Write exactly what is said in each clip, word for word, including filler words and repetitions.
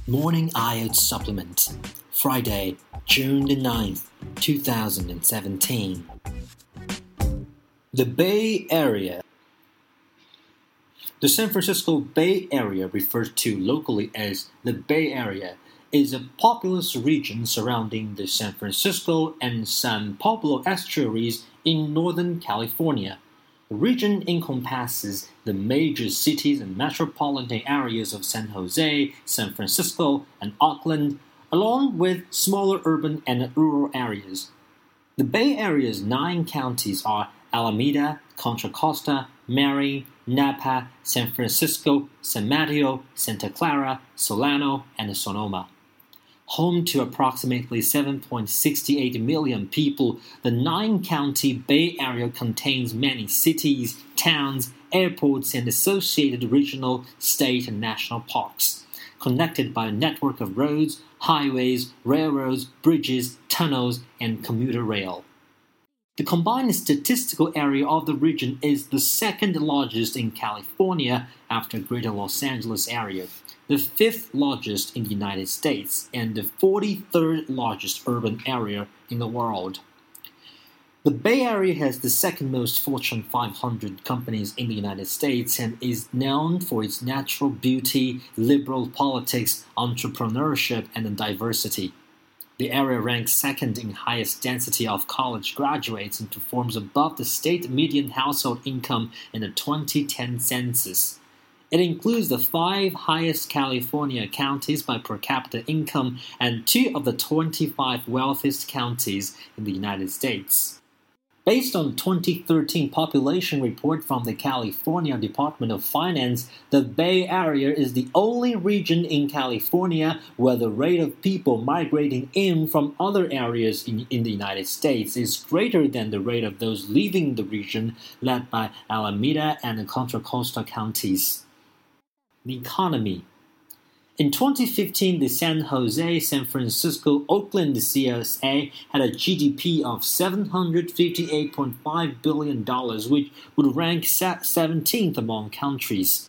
Morning I E L T S Supplement, Friday, June the ninth, two thousand seventeen. The Bay Area. The San Francisco Bay Area, referred to locally as the Bay Area, is a populous region surrounding the San Francisco and San Pablo estuaries in Northern California. The region encompasses the major cities and metropolitan areas of San Jose, San Francisco, and Oakland, along with smaller urban and rural areas. The Bay Area's nine counties are Alameda, Contra Costa, Marin, Napa, San Francisco, San Mateo, Santa Clara, Solano, and Sonoma. Home to approximately seven point six eight million people, the nine-county Bay Area contains many cities, towns, airports, and associated regional, state, and national parks, connected by a network of roads, highways, railroads, bridges, tunnels, and commuter rail. The combined statistical area of the region is the second largest in California after Greater Los Angeles area, the fifth largest in the United States, and the forty-third largest urban area in the world. The Bay Area has the second most Fortune five hundred companies in the United States and is known for its natural beauty, liberal politics, entrepreneurship, and diversity. The area ranks second in highest density of college graduates and performs above the state median household income in the twenty ten census. It includes the five highest California counties by per capita income and two of the twenty-five wealthiest counties in the United States. Based on twenty thirteen population report from the California Department of Finance, the Bay Area is the only region in California where the rate of people migrating in from other areas in, in the United States is greater than the rate of those leaving the region, led by Alameda and the Contra Costa counties. The economy. In twenty fifteen, the San Jose, San Francisco, Oakland C S A had a G D P of seven hundred fifty-eight point five billion dollars, which would rank seventeenth among countries.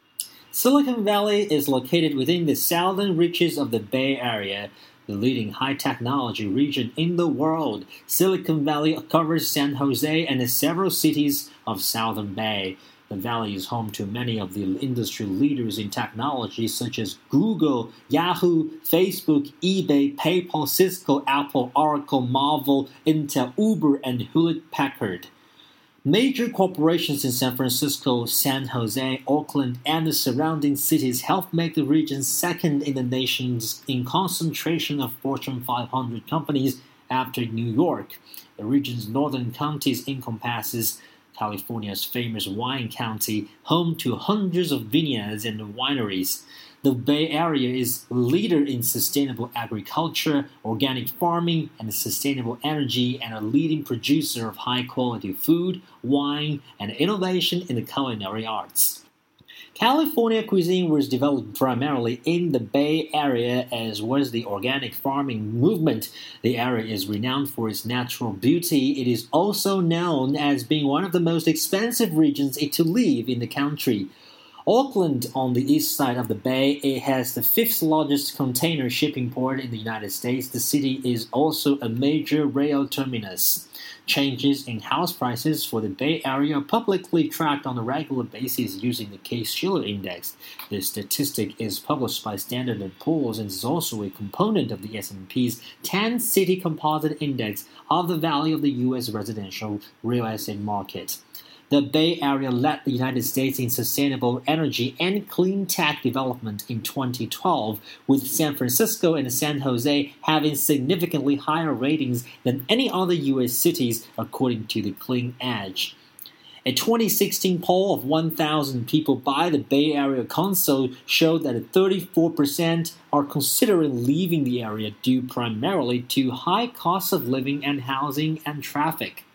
Silicon Valley is located within the southern reaches of the Bay Area, the leading high-technology region in the world. Silicon Valley covers San Jose and several cities of Southern Bay. The valley is home to many of the industry leaders in technology such as Google, Yahoo, Facebook, eBay, PayPal, Cisco, Apple, Oracle, Marvel, Intel, Uber, and Hewlett-Packard. Major corporations in San Francisco, San Jose, Oakland, and the surrounding cities help make the region second in the nation in concentration of Fortune five hundred companies after New York. The region's northern counties encompasses California's famous wine county, home to hundreds of vineyards and wineries. The Bay Area is a leader in sustainable agriculture, organic farming, and sustainable energy, and a leading producer of high-quality food, wine, and innovation in the culinary arts. California cuisine was developed primarily in the Bay Area, as was the organic farming movement. The area is renowned for its natural beauty. It is also known as being one of the most expensive regions to live in the country. Oakland, on the east side of the bay, it has the fifth largest container shipping port in the United States. The city is also a major rail terminus. Changes in house prices for the Bay Area are publicly tracked on a regular basis using the Case-Shiller Index. This statistic is published by Standard and Poor's and is also a component of the S and P's ten-City Composite Index of the value of the U S residential real estate market. The Bay Area led the United States in sustainable energy and clean tech development in twenty twelve, with San Francisco and San Jose having significantly higher ratings than any other U S cities, according to the Clean Edge. A twenty sixteen poll of one thousand people by the Bay Area Council showed that thirty-four percent are considering leaving the area due primarily to high costs of living and housing and traffic.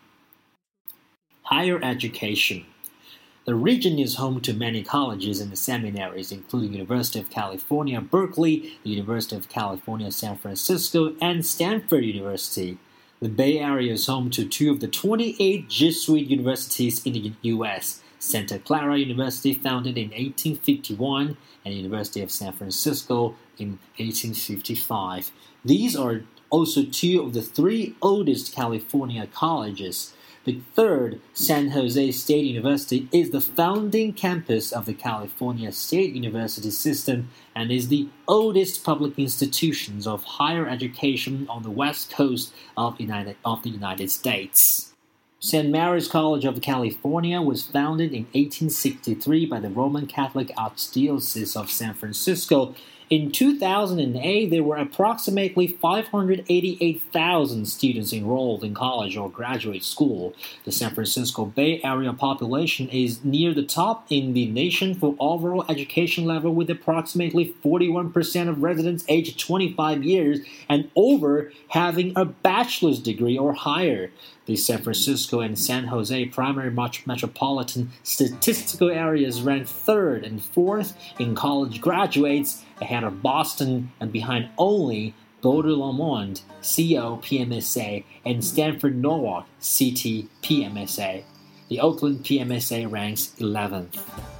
Higher education. The region is home to many colleges and seminaries, including University of California, Berkeley, the University of California, San Francisco, and Stanford University. The Bay Area is home to two of the twenty-eight Jesuit universities in the U S, Santa Clara University, founded in eighteen fifty-one, and University of San Francisco in eighteen fifty-five. These are also two of the three oldest California colleges. The third, San Jose State University, is the founding campus of the California State University system and is the oldest public institution of higher education on the west coast of, United, of the United States. Saint Mary's College of California was founded in eighteen sixty-three by the Roman Catholic Archdiocese of San Francisco. In two thousand eight, there were approximately five hundred eighty-eight thousand students enrolled in college or graduate school. The San Francisco Bay Area population is near the top in the nation for overall education level, with approximately forty-one percent of residents aged twenty-five years and over having a bachelor's degree or higher. The San Francisco and San Jose primary metropolitan statistical areas rank third and fourth in college graduates, ahead of Boston and behind only Boulder-Lamont, C O P M S A, and Stanford-Norwalk, C T P M S A. The Oakland P M S A ranks eleventh.